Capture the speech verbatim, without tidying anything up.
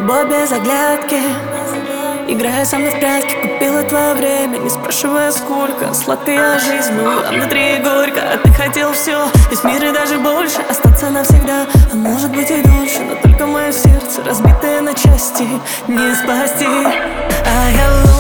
любовь без оглядки. Играя со мной в прятки, купила твое время, не спрашивая сколько. Сладкая жизнь была внутри горько, а ты хотел все, весь мир и даже больше. Остаться навсегда, а может быть и дольше. Но только мое сердце, разбитое на части, не спасти. А я